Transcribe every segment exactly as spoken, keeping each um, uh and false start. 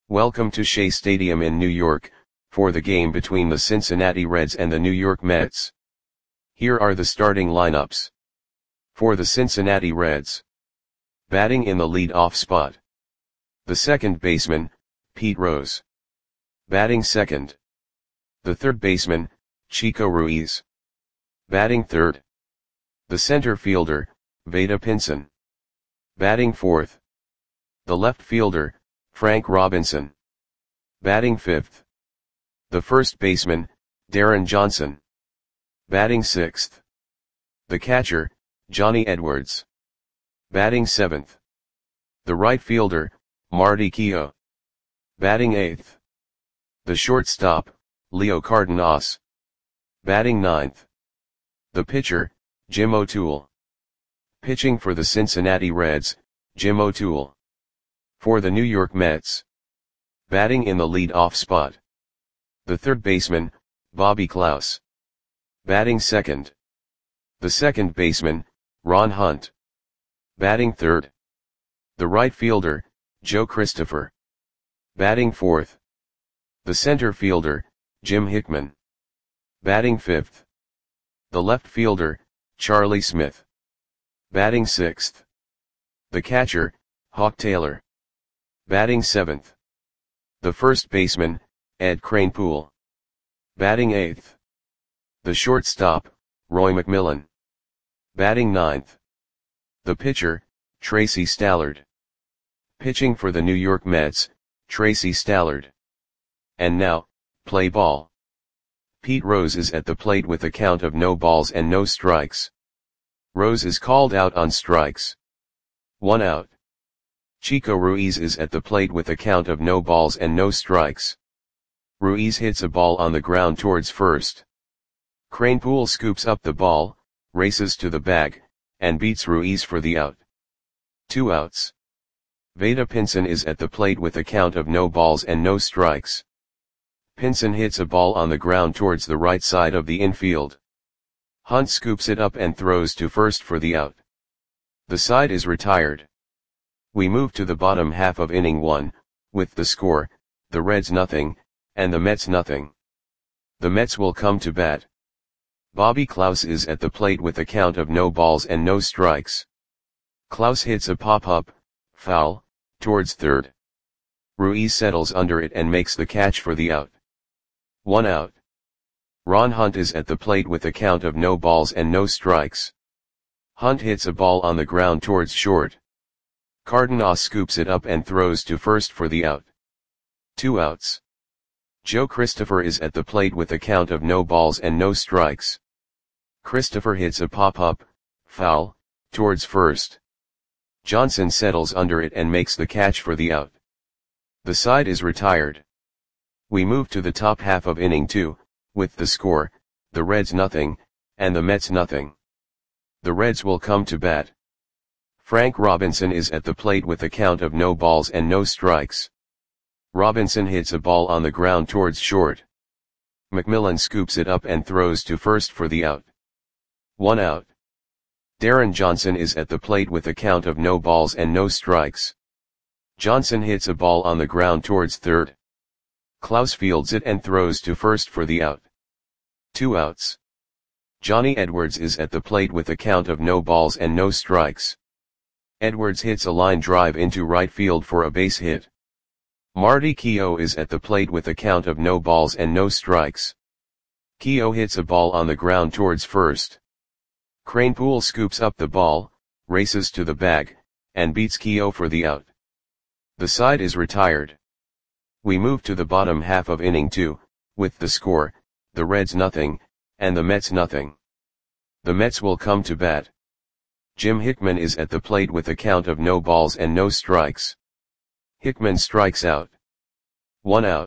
Welcome to Shea Stadium in New York, for the game between the Cincinnati Reds and the New York Mets. Here are the starting lineups. For the Cincinnati Reds. Batting in the lead-off spot. The second baseman, Pete Rose. Batting second. The third baseman, Chico Ruiz. Batting third. The center fielder, Vada Pinson. Batting fourth. The left fielder, Frank Robinson. Batting fifth. The first baseman, Darren Johnson. Batting sixth. The catcher, Johnny Edwards. Batting seventh. The right fielder, Marty Keough. Batting eighth. The shortstop, Leo Cardenas. Batting ninth. The pitcher, Jim O'Toole. Pitching for the Cincinnati Reds, Jim O'Toole. For the New York Mets. Batting in the lead-off spot. The third baseman, Bobby Klaus. Batting second. The second baseman, Ron Hunt. Batting third. The right fielder, Joe Christopher. Batting fourth. The center fielder, Jim Hickman. Batting fifth. The left fielder, Charlie Smith. Batting sixth. The catcher, Hawk Taylor. Batting seventh. The first baseman, Ed Kranepool. Batting eighth. The shortstop, Roy McMillan. Batting ninth. The pitcher, Tracy Stallard. Pitching for the New York Mets, Tracy Stallard. And now, play ball. Pete Rose is at the plate with a count of no balls and no strikes. Rose is called out on strikes. One out. Chico Ruiz is at the plate with a count of no balls and no strikes. Ruiz hits a ball on the ground towards first. Kranepool scoops up the ball, races to the bag, and beats Ruiz for the out. Two outs. Vada Pinson is at the plate with a count of no balls and no strikes. Pinson hits a ball on the ground towards the right side of the infield. Hunt scoops it up and throws to first for the out. The side is retired. We move to the bottom half of inning one, with the score, the Reds nothing, and the Mets nothing. The Mets will come to bat. Bobby Klaus is at the plate with a count of no balls and no strikes. Klaus hits a pop-up, foul, towards third. Ruiz settles under it and makes the catch for the out. One out. Ron Hunt is at the plate with a count of no balls and no strikes. Hunt hits a ball on the ground towards short. Cardenas scoops it up and throws to first for the out. Two outs. Joe Christopher is at the plate with a count of no balls and no strikes. Christopher hits a pop-up, foul, towards first. Johnson settles under it and makes the catch for the out. The side is retired. We move to the top half of inning two, with the score, the Reds nothing, and the Mets nothing. The Reds will come to bat. Frank Robinson is at the plate with a count of no balls and no strikes. Robinson hits a ball on the ground towards short. McMillan scoops it up and throws to first for the out. One out. Darren Johnson is at the plate with a count of no balls and no strikes. Johnson hits a ball on the ground towards third. Klaus fields it and throws to first for the out. Two outs. Johnny Edwards is at the plate with a count of no balls and no strikes. Edwards hits a line drive into right field for a base hit. Marty Keough is at the plate with a count of no balls and no strikes. Keough hits a ball on the ground towards first. Kranepool scoops up the ball, races to the bag, and beats Keough for the out. The side is retired. We move to the bottom half of inning two, with the score, the Reds nothing, and the Mets nothing. The Mets will come to bat. Jim Hickman is at the plate with a count of no balls and no strikes. Hickman strikes out. One out.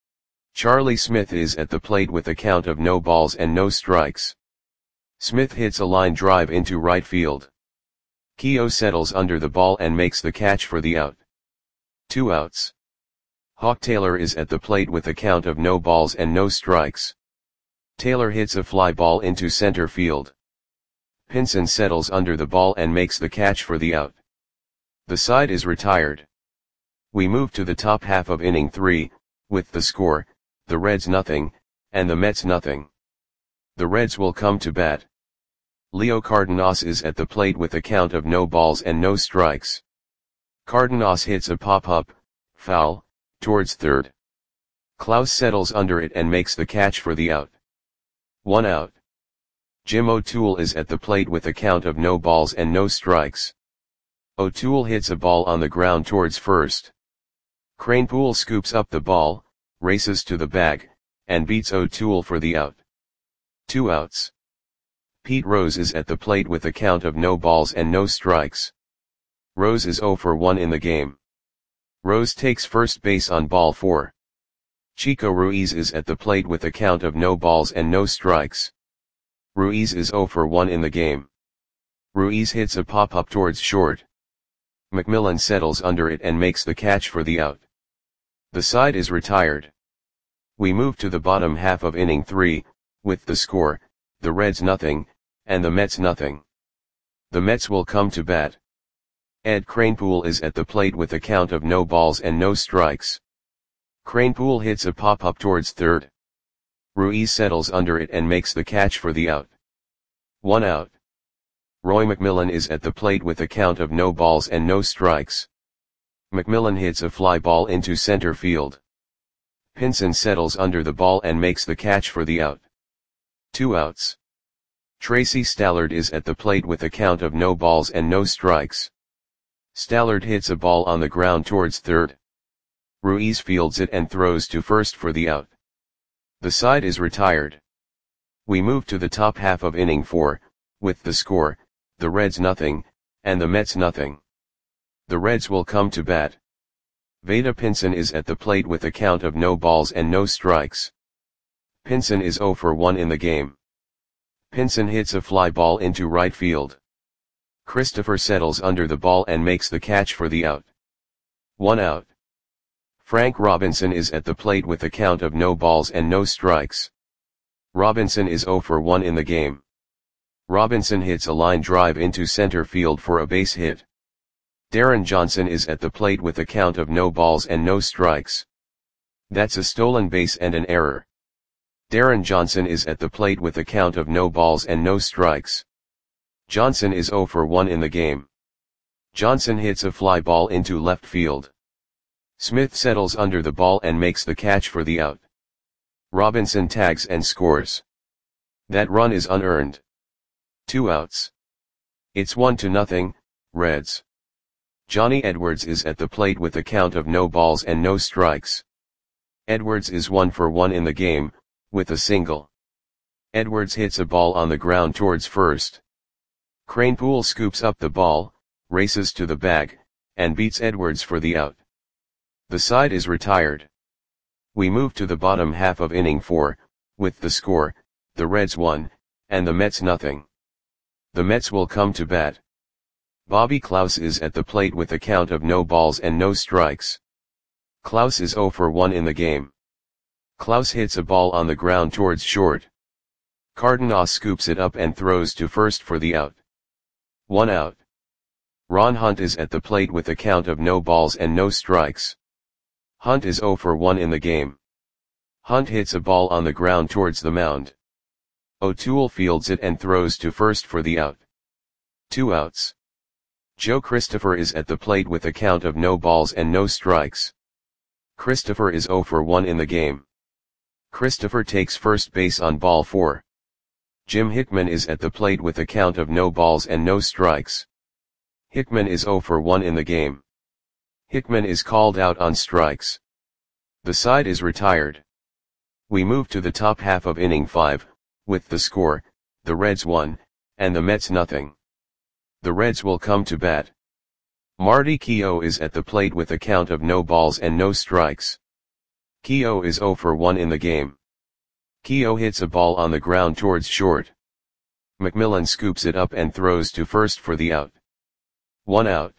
Charlie Smith is at the plate with a count of no balls and no strikes. Smith hits a line drive into right field. Keough settles under the ball and makes the catch for the out. Two outs. Hawk Taylor is at the plate with a count of no balls and no strikes. Taylor hits a fly ball into center field. Pinson settles under the ball and makes the catch for the out. The side is retired. We move to the top half of inning three, with the score, the Reds nothing, and the Mets nothing. The Reds will come to bat. Leo Cardenas is at the plate with a count of no balls and no strikes. Cardenas hits a pop-up, foul, towards third. Klaus settles under it and makes the catch for the out. One out. Jim O'Toole is at the plate with a count of no balls and no strikes. O'Toole hits a ball on the ground towards first. Kranepool scoops up the ball, races to the bag, and beats O'Toole for the out. Two outs. Pete Rose is at the plate with a count of no balls and no strikes. Rose is oh for one in the game. Rose takes first base on ball four. Chico Ruiz is at the plate with a count of no balls and no strikes. Ruiz is oh for one in the game. Ruiz hits a pop-up towards short. McMillan settles under it and makes the catch for the out. The side is retired. We move to the bottom half of inning three, with the score, the Reds nothing, and the Mets nothing. The Mets will come to bat. Ed Kranepool is at the plate with a count of no balls and no strikes. Kranepool hits a pop-up towards third. Ruiz settles under it and makes the catch for the out. One out. Roy McMillan is at the plate with a count of no balls and no strikes. McMillan hits a fly ball into center field. Pinson settles under the ball and makes the catch for the out. Two outs. Tracy Stallard is at the plate with a count of no balls and no strikes. Stallard hits a ball on the ground towards third. Ruiz fields it and throws to first for the out. The side is retired. We move to the top half of inning four, with the score, the Reds nothing, and the Mets nothing. The Reds will come to bat. Vada Pinson is at the plate with a count of no balls and no strikes. Pinson is oh for one in the game. Pinson hits a fly ball into right field. Christopher settles under the ball and makes the catch for the out. One out. Frank Robinson is at the plate with a count of no balls and no strikes. Robinson is oh for one in the game. Robinson hits a line drive into center field for a base hit. Darren Johnson is at the plate with a count of no balls and no strikes. That's a stolen base and an error. Darren Johnson is at the plate with a count of no balls and no strikes. Johnson is oh for one in the game. Johnson hits a fly ball into left field. Smith settles under the ball and makes the catch for the out. Robinson tags and scores. That run is unearned. Two outs. It's one to nothing, Reds. Johnny Edwards is at the plate with a count of no balls and no strikes. Edwards is one for one in the game, with a single. Edwards hits a ball on the ground towards first. Kranepool scoops up the ball, races to the bag, and beats Edwards for the out. The side is retired. We move to the bottom half of inning four, with the score, the Reds one, and the Mets nothing. The Mets will come to bat. Bobby Klaus is at the plate with a count of no balls and no strikes. Klaus is oh for one in the game. Klaus hits a ball on the ground towards short. Cardenas scoops it up and throws to first for the out. One out. Ron Hunt is at the plate with a count of no balls and no strikes. Hunt is oh for one in the game. Hunt hits a ball on the ground towards the mound. O'Toole fields it and throws to first for the out. Two outs. Joe Christopher is at the plate with a count of no balls and no strikes. Christopher is oh for one in the game. Christopher takes first base on ball four. Jim Hickman is at the plate with a count of no balls and no strikes. Hickman is oh for one in the game. Hickman is called out on strikes. The side is retired. We move to the top half of inning five, with the score, the Reds one, and the Mets nothing. The Reds will come to bat. Marty Keough is at the plate with a count of no balls and no strikes. Keough is oh for one in the game. Keough hits a ball on the ground towards short. McMillan scoops it up and throws to first for the out. One out.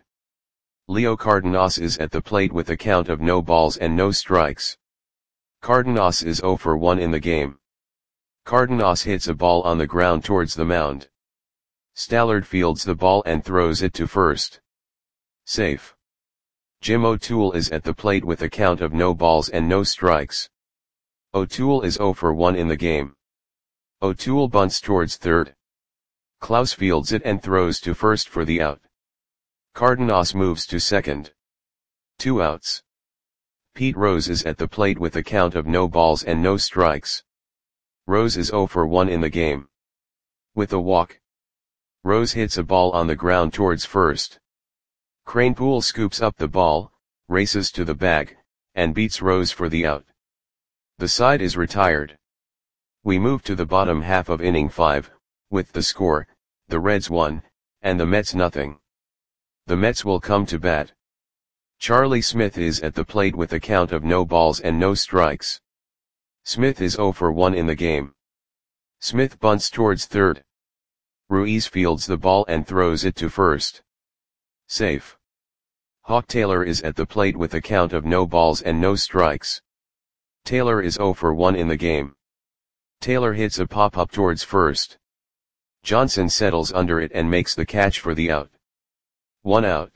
Leo Cardenas is at the plate with a count of no balls and no strikes. Cardenas is oh for one in the game. Cardenas hits a ball on the ground towards the mound. Stallard fields the ball and throws it to first. Safe. Jim O'Toole is at the plate with a count of no balls and no strikes. O'Toole is zero for one in the game. O'Toole bunts towards third. Klaus fields it and throws to first for the out. Cardenas moves to second. Two outs. Pete Rose is at the plate with a count of no balls and no strikes. Rose is zero for one in the game. With a walk, Rose hits a ball on the ground towards first. Kranepool scoops up the ball, races to the bag, and beats Rose for the out. The side is retired. We move to the bottom half of inning five, with the score, the Reds one, and the Mets nothing. The Mets will come to bat. Charlie Smith is at the plate with a count of no balls and no strikes. Smith is zero for one in the game. Smith bunts towards third. Ruiz fields the ball and throws it to first. Safe. Hawk Taylor is at the plate with a count of no balls and no strikes. Taylor is zero for one in the game. Taylor hits a pop-up towards first. Johnson settles under it and makes the catch for the out. One out.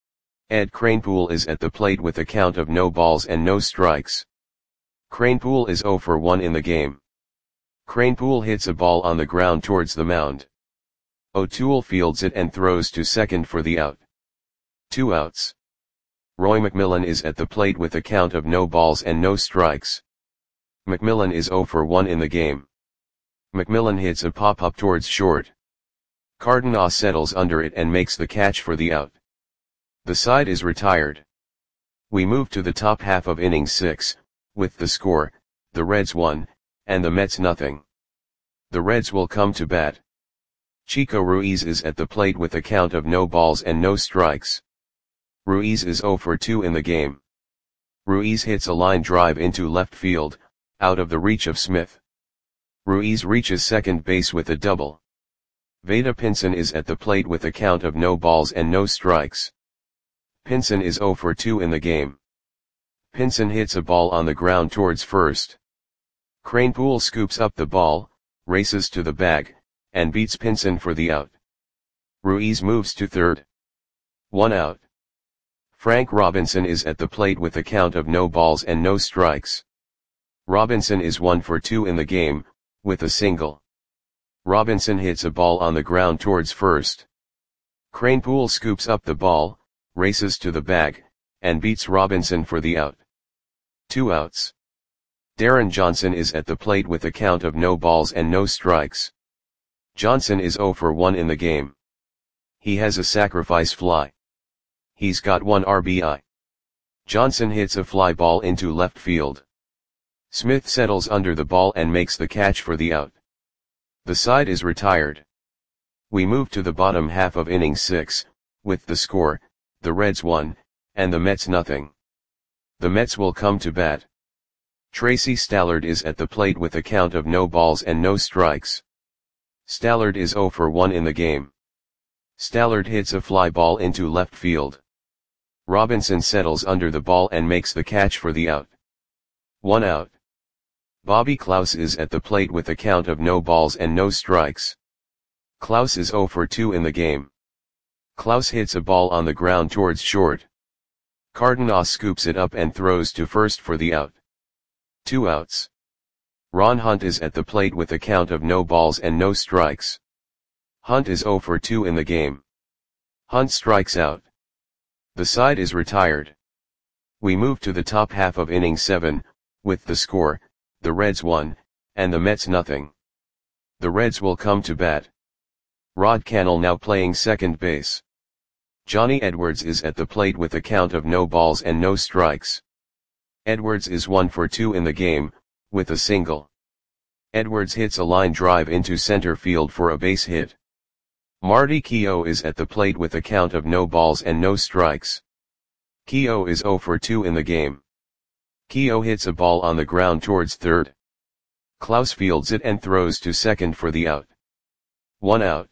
Ed Kranepool is at the plate with a count of no balls and no strikes. Kranepool is zero for one in the game. Kranepool hits a ball on the ground towards the mound. O'Toole fields it and throws to second for the out. Two outs. Roy McMillan is at the plate with a count of no balls and no strikes. McMillan is zero for one in the game. McMillan hits a pop-up towards short. Cardenas settles under it and makes the catch for the out. The side is retired. We move to the top half of inning six, with the score, the Reds one, and the Mets nothing. The Reds will come to bat. Chico Ruiz is at the plate with a count of no balls and no strikes. Ruiz is zero for two in the game. Ruiz hits a line drive into left field, out of the reach of Smith. Ruiz reaches second base with a double. Vada Pinson is at the plate with a count of no balls and no strikes. Pinson is zero for two in the game. Pinson hits a ball on the ground towards first. Kranepool scoops up the ball, races to the bag, and beats Pinson for the out. Ruiz moves to third. One out. Frank Robinson is at the plate with a count of no balls and no strikes. Robinson is one for two in the game, with a single. Robinson hits a ball on the ground towards first. Kranepool scoops up the ball, races to the bag, and beats Robinson for the out. Two outs. Darren Johnson is at the plate with a count of no balls and no strikes. Johnson is zero for one in the game. He has a sacrifice fly. He's got one R B I. Johnson hits a fly ball into left field. Smith settles under the ball and makes the catch for the out. The side is retired. We move to the bottom half of inning six, with the score, the Reds one, and the Mets nothing. The Mets will come to bat. Tracy Stallard is at the plate with a count of no balls and no strikes. Stallard is zero for one in the game. Stallard hits a fly ball into left field. Robinson settles under the ball and makes the catch for the out. One out. Bobby Klaus is at the plate with a count of no balls and no strikes. Klaus is zero for two in the game. Klaus hits a ball on the ground towards short. Cardenas scoops it up and throws to first for the out. Two outs. Ron Hunt is at the plate with a count of no balls and no strikes. Hunt is zero for two in the game. Hunt strikes out. The side is retired. We move to the top half of inning seven, with the score, the Reds one, and the Mets nothing. The Reds will come to bat. Rod Cannell now playing second base. Johnny Edwards is at the plate with a count of no balls and no strikes. Edwards is one for two in the game, with a single. Edwards hits a line drive into center field for a base hit. Marty Keough is at the plate with a count of no balls and no strikes. Keough is zero for two in the game. Keough hits a ball on the ground towards third. Klaus fields it and throws to second for the out. One out.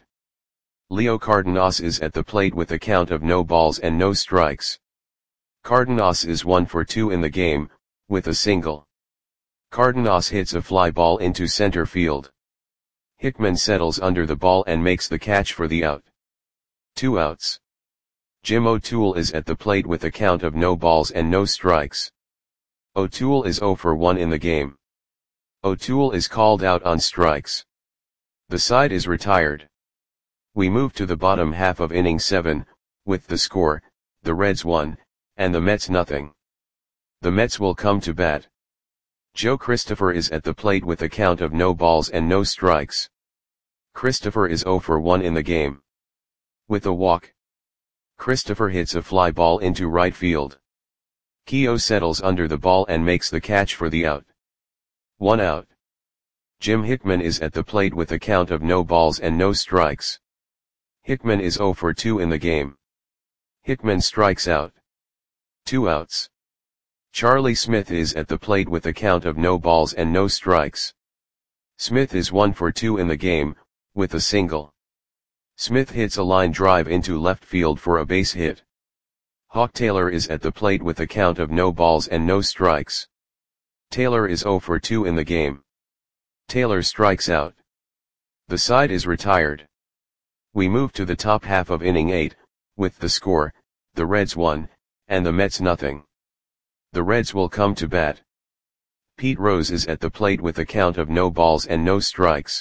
Leo Cardenas is at the plate with a count of no balls and no strikes. Cardenas is one for two in the game, with a single. Cardenas hits a fly ball into center field. Hickman settles under the ball and makes the catch for the out. Two outs. Jim O'Toole is at the plate with a count of no balls and no strikes. O'Toole is zero for one in the game. O'Toole is called out on strikes. The side is retired. We move to the bottom half of inning seven, with the score, the Reds one, and the Mets nothing. The Mets will come to bat. Joe Christopher is at the plate with a count of no balls and no strikes. Christopher is zero for one in the game. With a walk, Christopher hits a fly ball into right field. Keogh settles under the ball and makes the catch for the out. One out. Jim Hickman is at the plate with a count of no balls and no strikes. Hickman is zero for two in the game. Hickman strikes out. Two outs. Charlie Smith is at the plate with a count of no balls and no strikes. Smith is one for two in the game, with a single. Smith hits a line drive into left field for a base hit. Hawk Taylor is at the plate with a count of no balls and no strikes. Taylor is zero for two in the game. Taylor strikes out. The side is retired. We move to the top half of inning eight, with the score, the Reds one, and the Mets nothing. The Reds will come to bat. Pete Rose is at the plate with a count of no balls and no strikes.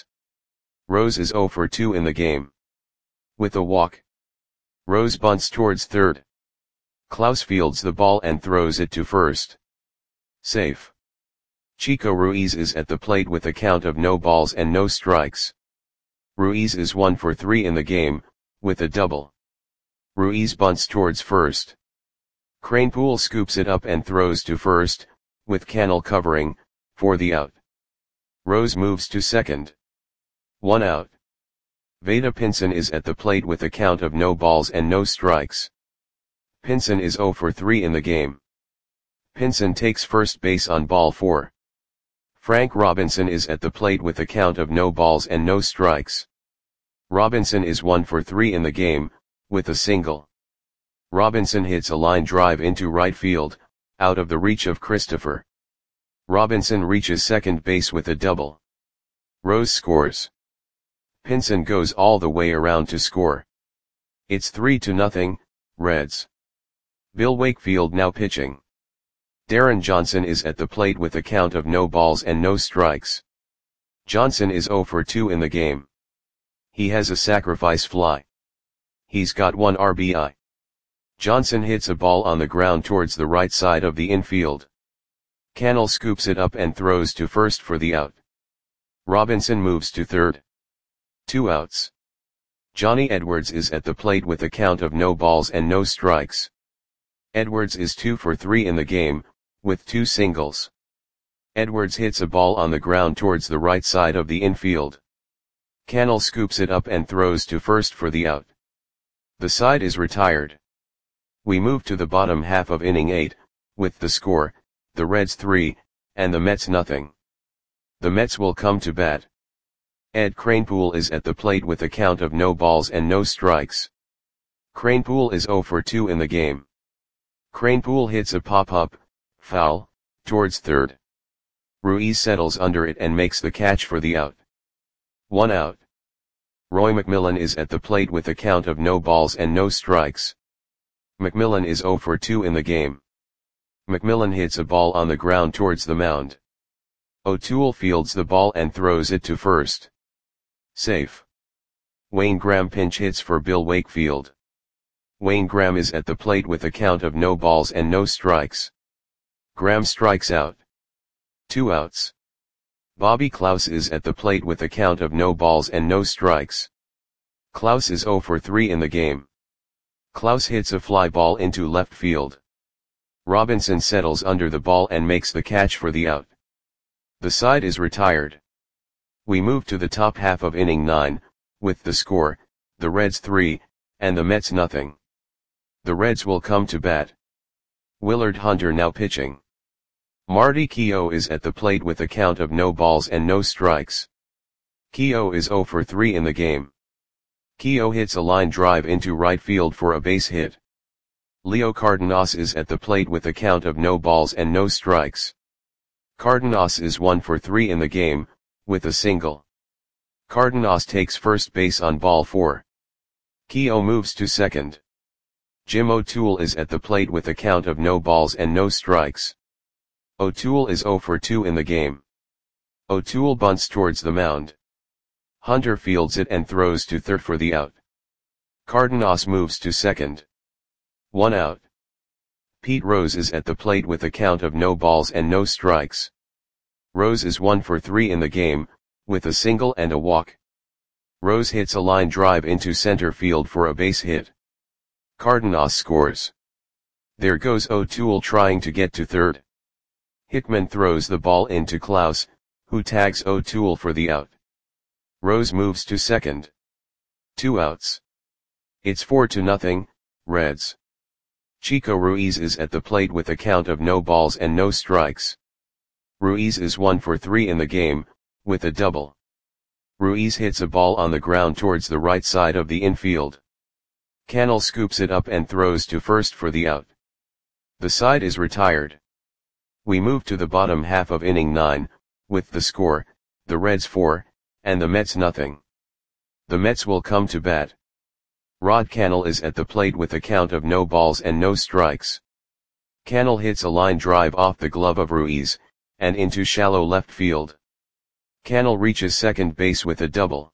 Rose is zero for two in the game. With a walk, Rose bunts towards third. Klaus fields the ball and throws it to first. Safe. Chico Ruiz is at the plate with a count of no balls and no strikes. Ruiz is one for three in the game, with a double. Ruiz bunts towards first. Kranepool scoops it up and throws to first, with Cannell covering, for the out. Rose moves to second. One out. Vada Pinson is at the plate with a count of no balls and no strikes. Pinson is zero for three in the game. Pinson takes first base on ball four. Frank Robinson is at the plate with a count of no balls and no strikes. Robinson is one for three in the game, with a single. Robinson hits a line drive into right field, out of the reach of Christopher. Robinson reaches second base with a double. Rose scores. Pinson goes all the way around to score. It's three to nothing, Reds. Bill Wakefield now pitching. Darren Johnson is at the plate with a count of no balls and no strikes. Johnson is zero for two in the game. He has a sacrifice fly. He's got one R B I. Johnson hits a ball on the ground towards the right side of the infield. Cannell scoops it up and throws to first for the out. Robinson moves to third. Two outs. Johnny Edwards is at the plate with a count of no balls and no strikes. Edwards is two for three in the game, with two singles. Edwards hits a ball on the ground towards the right side of the infield. Cannell scoops it up and throws to first for the out. The side is retired. We move to the bottom half of inning eight, with the score, the Reds three, and the Mets nothing. The Mets will come to bat. Ed Kranepool is at the plate with a count of no balls and no strikes. Kranepool is zero for two in the game. Kranepool hits a pop-up, foul, towards third. Ruiz settles under it and makes the catch for the out. One out. Roy McMillan is at the plate with a count of no balls and no strikes. McMillan is zero for two in the game. McMillan hits a ball on the ground towards the mound. O'Toole fields the ball and throws it to first. Safe. Wayne Graham pinch hits for Bill Wakefield. Wayne Graham is at the plate with a count of no balls and no strikes. Graham strikes out. Two outs. Bobby Klaus is at the plate with a count of no balls and no strikes. Klaus is zero for three in the game. Klaus hits a fly ball into left field. Robinson settles under the ball and makes the catch for the out. The side is retired. We move to the top half of inning nine, with the score, the Reds three, and the Mets nothing. The Reds will come to bat. Willard Hunter now pitching. Marty Keogh is at the plate with a count of no balls and no strikes. Keogh is zero for three in the game. Keogh hits a line drive into right field for a base hit. Leo Cardenas is at the plate with a count of no balls and no strikes. Cardenas is one for three in the game, with a single. Cardenas takes first base on ball four. Keogh moves to second. Jim O'Toole is at the plate with a count of no balls and no strikes. O'Toole is zero for two in the game. O'Toole bunts towards the mound. Hunter fields it and throws to third for the out. Cardenas moves to second. One out. Pete Rose is at the plate with a count of no balls and no strikes. Rose is one for three in the game, with a single and a walk. Rose hits a line drive into center field for a base hit. Cardenas scores. There goes O'Toole trying to get to third. Hickman throws the ball into Klaus, who tags O'Toole for the out. Rose moves to second. Two outs. It's four to nothing, Reds. Chico Ruiz is at the plate with a count of no balls and no strikes. Ruiz is one for three in the game, with a double. Ruiz hits a ball on the ground towards the right side of the infield. Cannell scoops it up and throws to first for the out. The side is retired. We move to the bottom half of inning nine, with the score, the Reds four, and the Mets nothing. The Mets will come to bat. Rod Cannell is at the plate with a count of no balls and no strikes. Cannell hits a line drive off the glove of Ruiz, and into shallow left field. Cannell reaches second base with a double.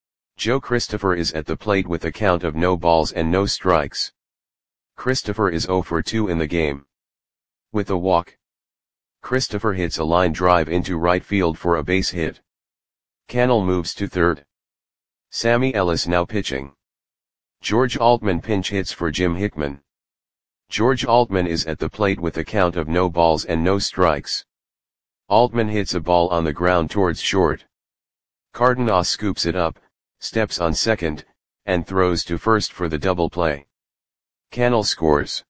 Joe Christopher is at the plate with a count of no balls and no strikes. Christopher is zero for two in the game. With a walk. Christopher hits a line drive into right field for a base hit. Cannell moves to third. Sammy Ellis now pitching. George Altman pinch hits for Jim Hickman. George Altman is at the plate with a count of no balls and no strikes. Altman hits a ball on the ground towards short. Cardenas scoops it up, steps on second, and throws to first for the double play. Cannell scores.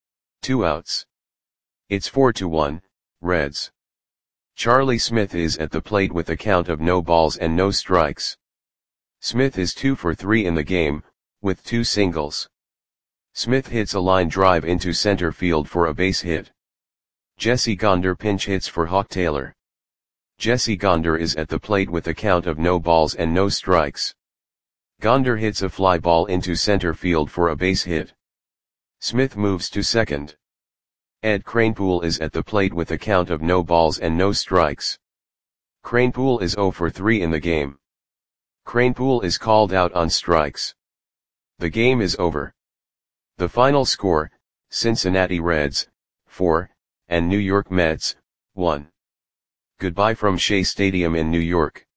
Two outs. It's four to one, Reds. Charlie Smith is at the plate with a count of no balls and no strikes. Smith is two for three in the game, with two singles. Smith hits a line drive into center field for a base hit. Jesse Gonder pinch hits for Hawk Taylor. Jesse Gonder is at the plate with a count of no balls and no strikes. Gonder hits a fly ball into center field for a base hit. Smith moves to second. Ed Kranepool is at the plate with a count of no balls and no strikes. Kranepool is zero for three in the game. Kranepool is called out on strikes. The game is over. The final score, Cincinnati Reds, four, and New York Mets, one. Goodbye from Shea Stadium in New York.